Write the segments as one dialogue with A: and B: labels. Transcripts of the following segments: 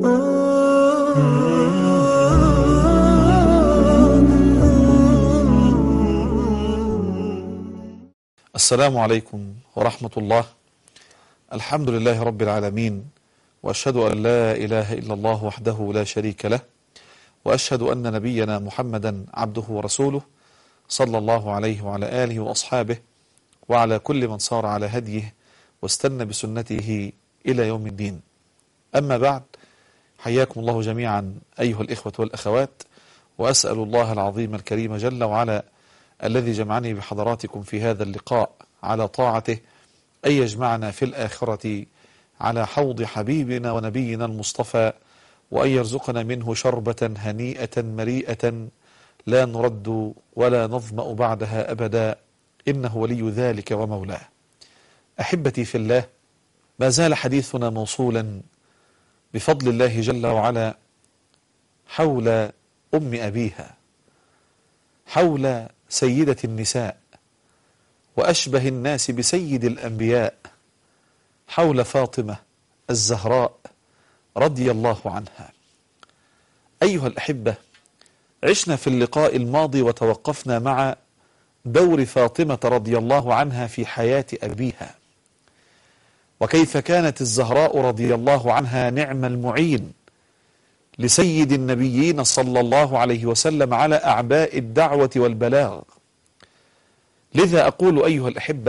A: السلام عليكم ورحمة الله. الحمد لله رب العالمين، وأشهد أن لا إله إلا الله وحده لا شريك له، وأشهد أن نبينا محمدا عبده ورسوله صلى الله عليه وعلى آله وأصحابه وعلى كل من صار على هديه واستنى بسنته إلى يوم الدين. أما بعد، حياكم الله جميعا أيها الإخوة والأخوات، وأسأل الله العظيم الكريم جل وعلا الذي جمعني بحضراتكم في هذا اللقاء على طاعته أن يجمعنا في الآخرة على حوض حبيبنا ونبينا المصطفى، وأن يرزقنا منه شربة هنيئة مريئة لا نرد ولا نظمأ بعدها أبدا، إنه ولي ذلك ومولاه. أحبتي في الله، ما زال حديثنا موصولا بفضل الله جل وعلا حول أم أبيها، حول سيدة النساء وأشبه الناس بسيد الأنبياء، حول فاطمة الزهراء رضي الله عنها. أيها الأحبة، عشنا في اللقاء الماضي وتوقفنا مع دور فاطمة رضي الله عنها في حياة أبيها، وكيف كانت الزهراء رضي الله عنها نعم المعين لسيد النبيين صلى الله عليه وسلم على أعباء الدعوة والبلاغ. لذا أقول أيها الأحبة،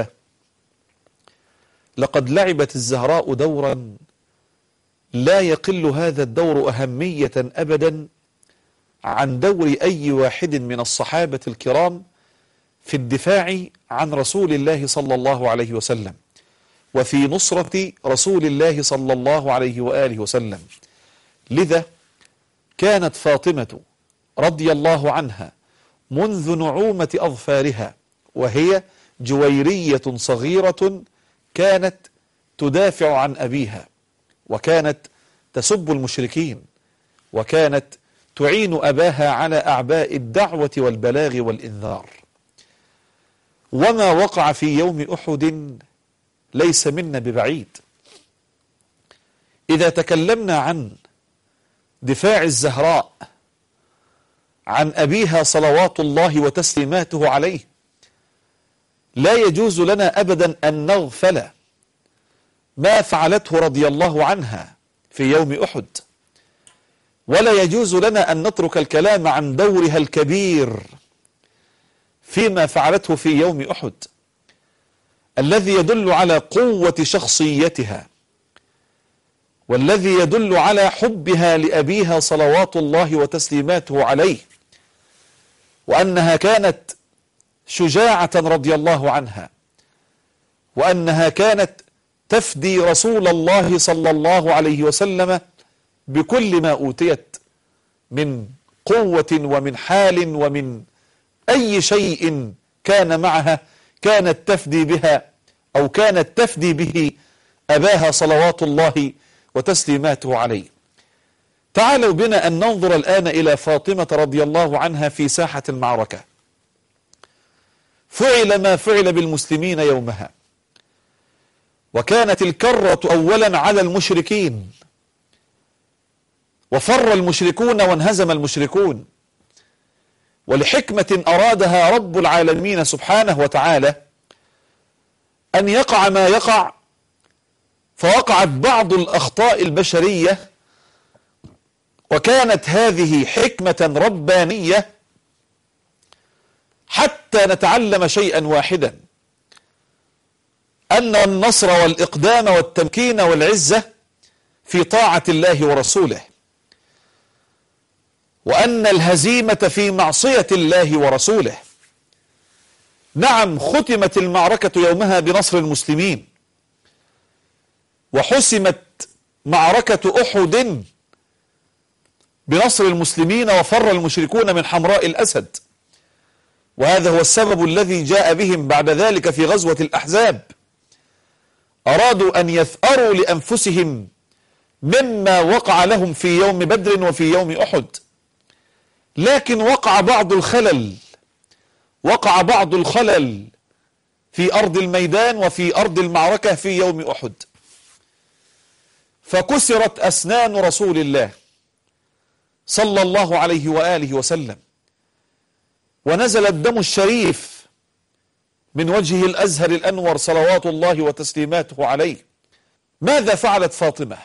A: لقد لعبت الزهراء دورا لا يقل هذا الدور أهمية أبدا عن دور أي واحد من الصحابة الكرام في الدفاع عن رسول الله صلى الله عليه وسلم وفي نصرة رسول الله صلى الله عليه وآله وسلم. لذا كانت فاطمة رضي الله عنها منذ نعومة أظفارها وهي جويرية صغيرة كانت تدافع عن أبيها، وكانت تسب المشركين، وكانت تعين أباها على أعباء الدعوة والبلاغ والإنذار. وما وقع في يوم أحد ليس منا ببعيد. إذا تكلمنا عن دفاع الزهراء عن أبيها صلوات الله وتسليماته عليه، لا يجوز لنا أبدا أن نغفل ما فعلته رضي الله عنها في يوم أحد، ولا يجوز لنا أن نترك الكلام عن دورها الكبير فيما فعلته في يوم أحد، الذي يدل على قوة شخصيتها، والذي يدل على حبها لأبيها صلوات الله وتسليماته عليه، وأنها كانت شجاعة رضي الله عنها، وأنها كانت تفدي رسول الله صلى الله عليه وسلم بكل ما أوتيت من قوة ومن حال ومن أي شيء كان معها، كانت تفدي بها أو كانت تفدي به أباها صلوات الله وتسليماته عليه. تعالوا بنا أن ننظر الآن إلى فاطمة رضي الله عنها في ساحة المعركة. فعل ما فعل بالمسلمين يومها، وكانت الكرة أولا على المشركين، وفر المشركون وانهزم المشركون، ولحكمة أرادها رب العالمين سبحانه وتعالى أن يقع ما يقع، فوقعت بعض الأخطاء البشرية، وكانت هذه حكمة ربانية حتى نتعلم شيئا واحدا، أن النصر والإقدام والتمكين والعزة في طاعة الله ورسوله، وأن الهزيمة في معصية الله ورسوله. نعم، ختمت المعركة يومها بنصر المسلمين، وحسمت معركة أحد بنصر المسلمين، وفر المشركون من حمراء الأسد، وهذا هو السبب الذي جاء بهم بعد ذلك في غزوة الأحزاب. أرادوا أن يثأروا لأنفسهم مما وقع لهم في يوم بدر وفي يوم أحد، لكن وقع بعض الخلل في أرض الميدان وفي أرض المعركة في يوم أحد. فكسرت أسنان رسول الله صلى الله عليه وآله وسلم، ونزل الدم الشريف من وجهه الأزهر الأنور صلوات الله وتسليماته عليه. ماذا فعلت فاطمة؟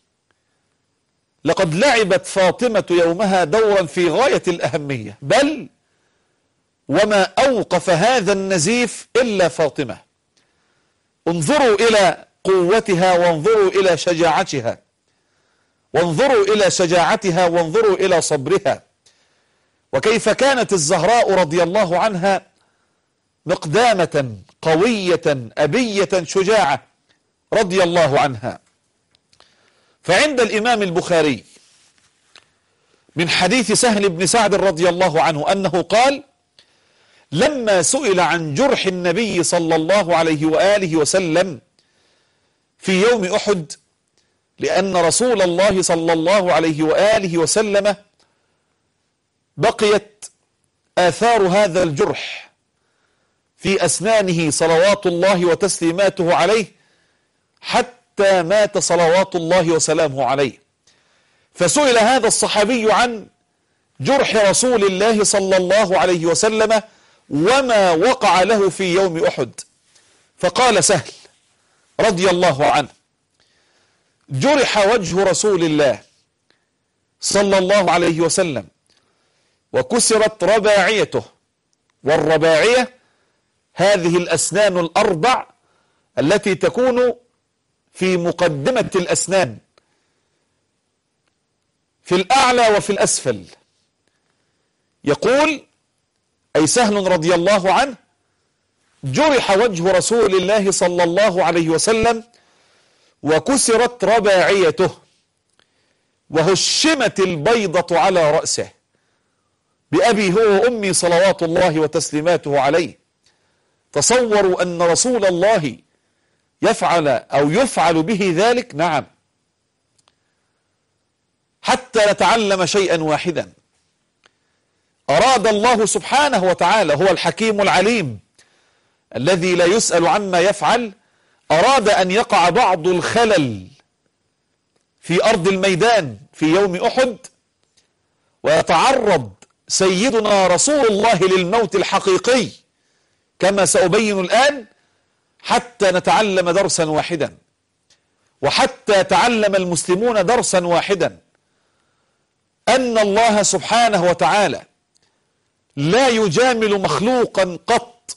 A: لقد لعبت فاطمة يومها دورا في غاية الأهمية، بل وما أوقف هذا النزيف إلا فاطمة. انظروا إلى قوتها، وانظروا إلى شجاعتها، وانظروا إلى شجاعتها، وانظروا إلى صبرها، وكيف كانت الزهراء رضي الله عنها مقدامة قوية أبية شجاعة رضي الله عنها. فعند الإمام البخاري من حديث سهل بن سعد رضي الله عنه أنه قال: لما سئل عن جرح النبي صلى الله عليه وآله وسلم في يوم أحد، لأن رسول الله صلى الله عليه وآله وسلم بقيت آثار هذا الجرح في أسنانه صلوات الله وتسليماته عليه حتى مات صلوات الله وسلامه عليه. فسئل هذا الصحابي عن جرح رسول الله صلى الله عليه وسلم وما وقع له في يوم أحد، فقال سهل رضي الله عنه: جرح وجه رسول الله صلى الله عليه وسلم وكسرت رباعيته. والرباعية هذه الأسنان الأربع التي تكون في مقدمة الأسنان، في الأعلى وفي الأسفل. يقول أي سهل رضي الله عنه: جرح وجه رسول الله صلى الله عليه وسلم وكسرت رباعيته وهشمت البيضة على رأسه، بأبي هو وأمي صلوات الله وتسليماته عليه. تصوروا أن رسول الله يفعل أو يفعل به ذلك؟ نعم. حتى نتعلم شيئا واحدا. أراد الله سبحانه وتعالى، هو الحكيم العليم الذي لا يسأل عما يفعل، أراد أن يقع بعض الخلل في أرض الميدان في يوم أحد، ويتعرض سيدنا رسول الله للموت الحقيقي كما سأبين الآن، حتى نتعلم درسا واحدا، وحتى تعلم المسلمون درسا واحدا: أن الله سبحانه وتعالى لا يجامل مخلوقا قط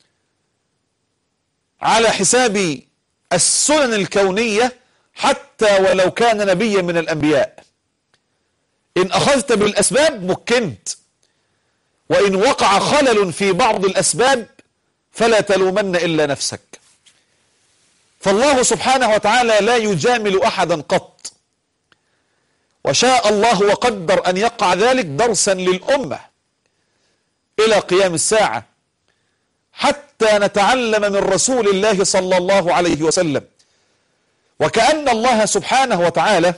A: على حساب السنن الكونية، حتى ولو كان نبيا من الأنبياء. إن أخذت بالأسباب مكنت، وإن وقع خلل في بعض الأسباب فلا تلومن إلا نفسك. فالله سبحانه وتعالى لا يجامل أحدا قط، وشاء الله وقدر أن يقع ذلك درسا للأمة إلى قيام الساعة، حتى نتعلم من رسول الله صلى الله عليه وسلم. وكأن الله سبحانه وتعالى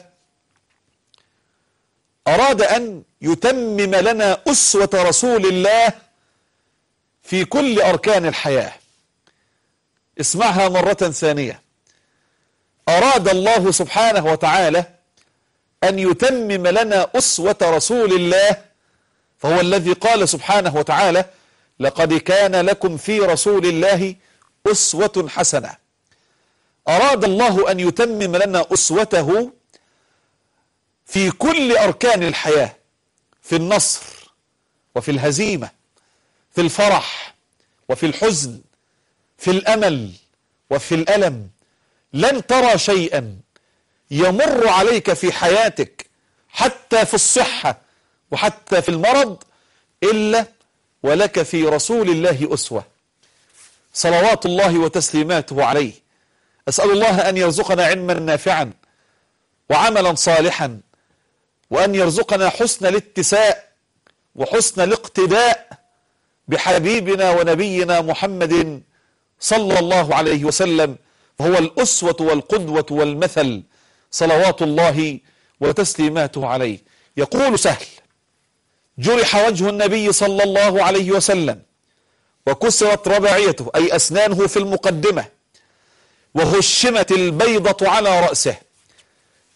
A: أراد أن يتمم لنا أسوة رسول الله في كل أركان الحياة. اسمعها مرة ثانية. أراد الله سبحانه وتعالى أن يتمم لنا أسوة رسول الله، فهو الذي قال سبحانه وتعالى: لقد كان لكم في رسول الله أسوة حسنة. أراد الله أن يتمم لنا أسوته في كل أركان الحياة، في النصر وفي الهزيمة، في الفرح وفي الحزن، في الأمل وفي الألم. لن ترى شيئا يمر عليك في حياتك حتى في الصحة وحتى في المرض إلا ولك في رسول الله أسوة صلوات الله وتسليماته عليه. أسأل الله أن يرزقنا علما نافعا وعملا صالحا، وأن يرزقنا حسن الاتساء وحسن الاقتداء بحبيبنا ونبينا محمد صلى الله عليه وسلم، وهو الأسوة والقدوة والمثل صلوات الله وتسليماته عليه. يقول سهل: جرح وجه النبي صلى الله عليه وسلم وكسرت رباعيته أي أسنانه في المقدمة، وهشمت البيضة على رأسه،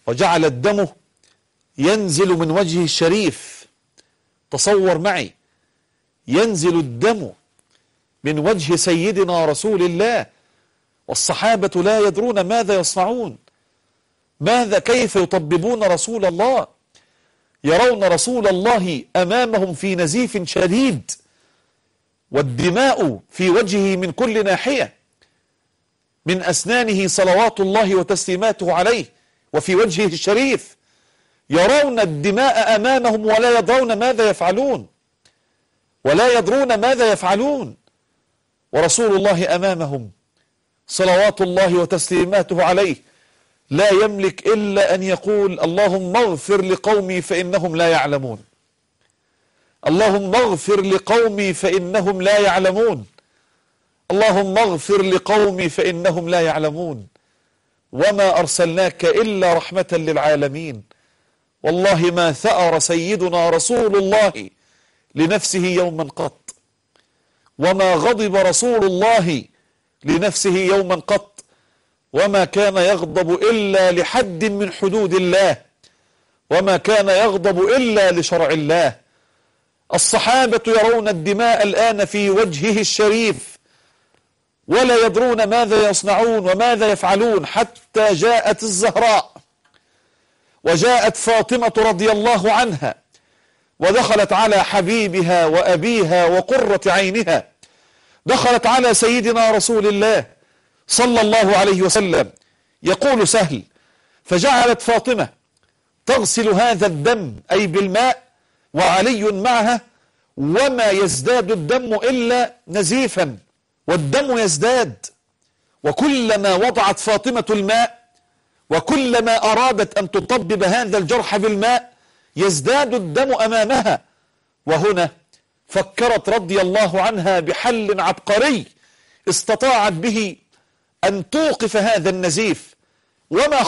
A: وجعل الدم ينزل من وجهه الشريف. تصور معي، ينزل الدم من وجه سيدنا رسول الله، والصحابة لا يدرون ماذا يصنعون، كيف يطببون رسول الله. يرون رسول الله أمامهم في نزيف شديد، والدماء في وجهه من كل ناحية، من أسنانه صلوات الله وتسليماته عليه وفي وجهه الشريف. يرون الدماء أمامهم ولا يدرون ماذا يفعلون، ورسول الله أمامهم صلوات الله وتسليماته عليه لا يملك إلا أن يقول: اللهم اغفر لقومي فإنهم لا يعلمون، اللهم اغفر لقومي فإنهم لا يعلمون، اللهم اغفر لقومي فإنهم لا يعلمون، وما أرسلناك إلا رحمة للعالمين. والله ما ثأر سيدنا رسول الله لنفسه يوما قط، وما غضب رسول الله لنفسه يوما قط، وما كان يغضب إلا لحد من حدود الله، وما كان يغضب إلا لشرع الله. الصحابة يرون الدماء الآن في وجهه الشريف ولا يدرون ماذا يصنعون وماذا يفعلون، حتى جاءت الزهراء وجاءت فاطمة رضي الله عنها، ودخلت على حبيبها وأبيها وقرة عينها، دخلت على سيدنا رسول الله صلى الله عليه وسلم. يقول سهل: فجعلت فاطمة تغسل هذا الدم أي بالماء وعلي معها، وما يزداد الدم إلا نزيفا، والدم يزداد. وكلما وضعت فاطمة الماء وكلما أرادت أن تطبب هذا الجرح بالماء يزداد الدم أمامها. وهنا فكرت رضي الله عنها بحل عبقري استطاعت به أن توقف هذا النزيف. وما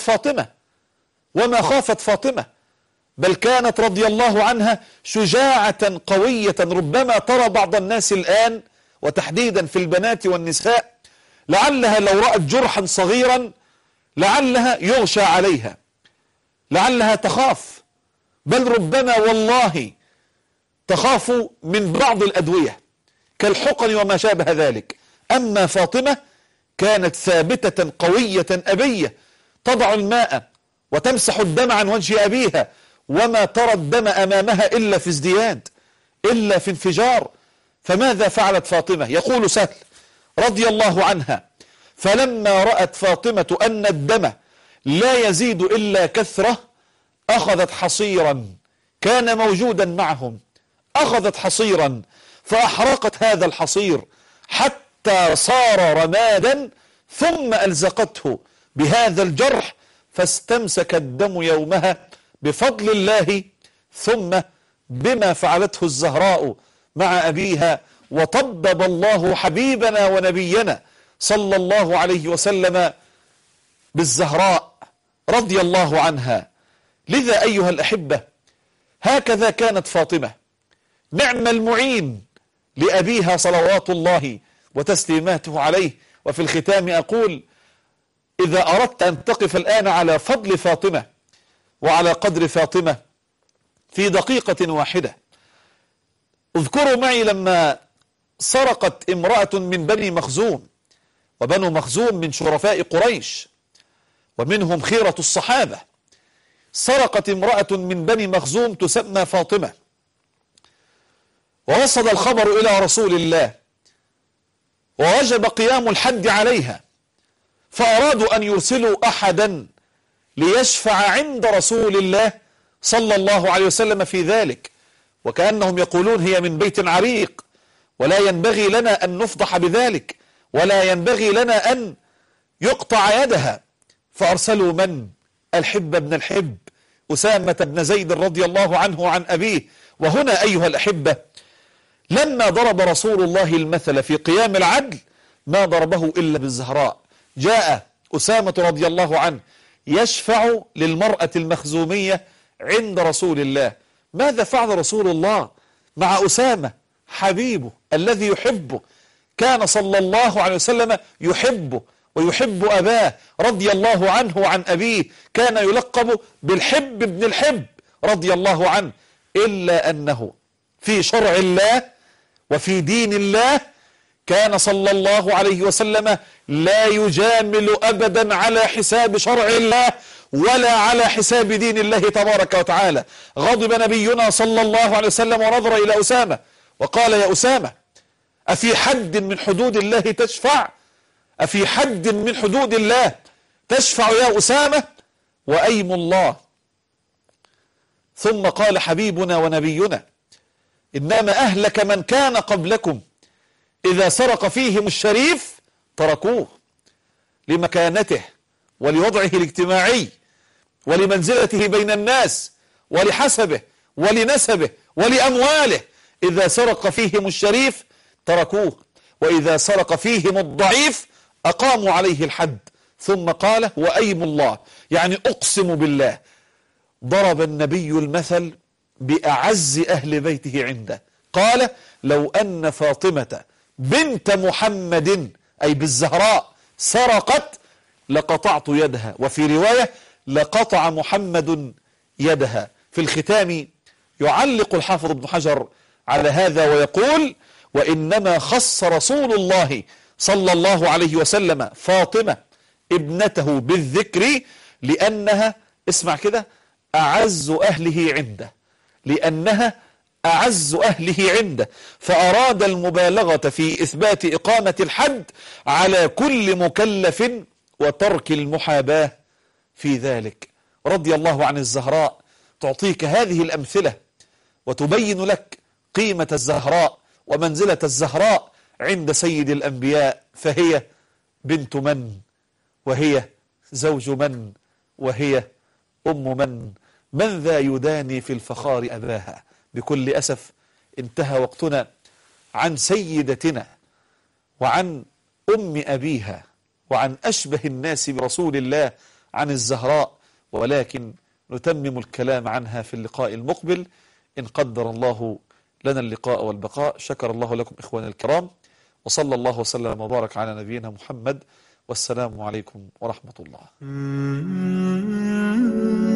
A: خافت فاطمة، بل كانت رضي الله عنها شجاعة قوية. ربما ترى بعض الناس الآن وتحديدا في البنات والنساء لعلها لو رأت جرحا صغيرا لعلها يغشى عليها، لعلها تخاف، بل ربما والله تخاف من بعض الأدوية كالحقن وما شابه ذلك. أما فاطمة كانت ثابتة قوية أبية، تضع الماء وتمسح الدم عن وجه أبيها، وما ترى الدم أمامها إلا في ازدياد، إلا في انفجار. فماذا فعلت فاطمة؟ يقول سهل رضي الله عنها: فلما رأت فاطمة أن الدم لا يزيد إلا كثرة أخذت حصيرا كان موجودا معهم، أخذت حصيرا فأحرقت هذا الحصير حتى صار رمادا، ثم ألزقته بهذا الجرح فاستمسك الدم يومها بفضل الله، ثم بما فعلته الزهراء مع أبيها. وطبب الله حبيبنا ونبينا صلى الله عليه وسلم بالزهراء رضي الله عنها. لذا أيها الأحبة، هكذا كانت فاطمة نعم المعين لأبيها صلوات الله وتسليماته عليه. وفي الختام أقول: إذا أردت أن تقف الآن على فضل فاطمة وعلى قدر فاطمة في دقيقة واحدة، اذكروا معي لما سرقت امرأة من بني مخزوم، وبنو مخزوم من شرفاء قريش ومنهم خيرة الصحابة، سرقت امرأة من بني مخزوم تسمى فاطمة، ووصل الخبر إلى رسول الله ووجب قيام الحد عليها، فأرادوا أن يرسلوا أحدا ليشفع عند رسول الله صلى الله عليه وسلم في ذلك، وكأنهم يقولون هي من بيت عريق ولا ينبغي لنا أن نفضح بذلك، ولا ينبغي لنا أن يقطع يدها. فأرسلوا من؟ الحب بن الحب، أسامة بن زيد رضي الله عنه عن أبيه. وهنا أيها الأحبة، لما ضرب رسول الله المثل في قيام العدل ما ضربه إلا بالزهراء. جاء أسامة رضي الله عنه يشفع للمرأة المخزومية عند رسول الله. ماذا فعل رسول الله مع أسامة حبيبه الذي يحبه؟ كان صلى الله عليه وسلم يحبه ويحب أباه رضي الله عنه وعن أبيه، كان يلقب بالحب ابن الحب رضي الله عنه، إلا أنه في شرع الله وفي دين الله كان صلى الله عليه وسلم لا يجامل أبدا على حساب شرع الله ولا على حساب دين الله تبارك وتعالى. غضب نبينا صلى الله عليه وسلم ونظر إلى أسامة وقال: يا أسامة، أفي حد من حدود الله تشفع؟ أفي حد من حدود الله تشفع يا أسامة؟ وأيم الله. ثم قال حبيبنا ونبينا: إنما أهلك من كان قبلكم إذا سرق فيهم الشريف تركوه، لمكانته ولوضعه الاجتماعي ولمنزلته بين الناس ولحسبه ولنسبه ولأمواله. إذا سرق فيهم الشريف تركوه، وإذا سرق فيهم الضعيف أقاموا عليه الحد. ثم قال: وأيم الله، يعني أقسم بالله. ضرب النبي المثل بأعز أهل بيته عنده، قال: لو أن فاطمة بنت محمد أي بالزهراء سرقت لقطعت يدها، وفي رواية لقطع محمد يدها. في الختام يعلق الحافظ ابن حجر على هذا ويقول: وإنما خص رسول الله صلى الله عليه وسلم فاطمة ابنته بالذكر لأنها، اسمع كده، أعز أهله عنده، لأنها أعز أهله عنده، فأراد المبالغة في إثبات إقامة الحد على كل مكلف وترك المحاباة في ذلك. رضي الله عن الزهراء تعطيك هذه الأمثلة وتبين لك قيمة الزهراء ومنزلة الزهراء عند سيد الأنبياء، فهي بنت من، وهي زوج من، وهي أم من ذا يداني في الفخار أباها. بكل أسف انتهى وقتنا عن سيدتنا وعن أم أبيها وعن أشبه الناس برسول الله، عن الزهراء، ولكن نتمم الكلام عنها في اللقاء المقبل إن قدر الله لنا اللقاء والبقاء. شكر الله لكم إخواني الكرام، وصلى الله وسلم وبارك على نبينا محمد، والسلام عليكم ورحمة الله.